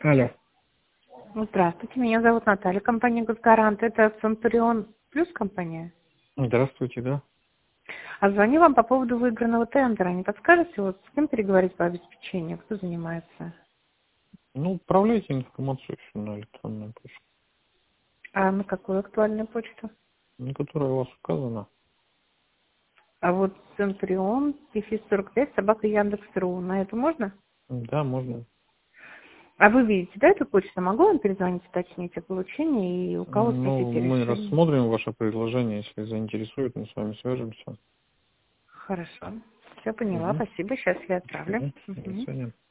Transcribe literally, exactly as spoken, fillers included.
Алло. Здравствуйте, меня зовут Наталья, компания «Газгарант». Это «Центурион Плюс» компания. Здравствуйте, да. А звоню вам по поводу выигранного тендера. Не подскажете, вот с кем переговорить по обеспечению? Кто занимается? Ну, отправляйте информацию еще на электронную почту, А на какую актуальную почту? на которой у вас указано. А вот «Центурион», дефис сорок пять, собака Яндекс.ру. На это можно? Да, можно. А вы видите, да, эту почту? Могу вам перезвонить, уточнить о получении и у кого Ну, спросить о мы решении? рассмотрим ваше предложение, если заинтересует, мы с вами свяжемся. Хорошо. Все поняла, Угу. спасибо. Сейчас я отправлю. До Мгм. свидания.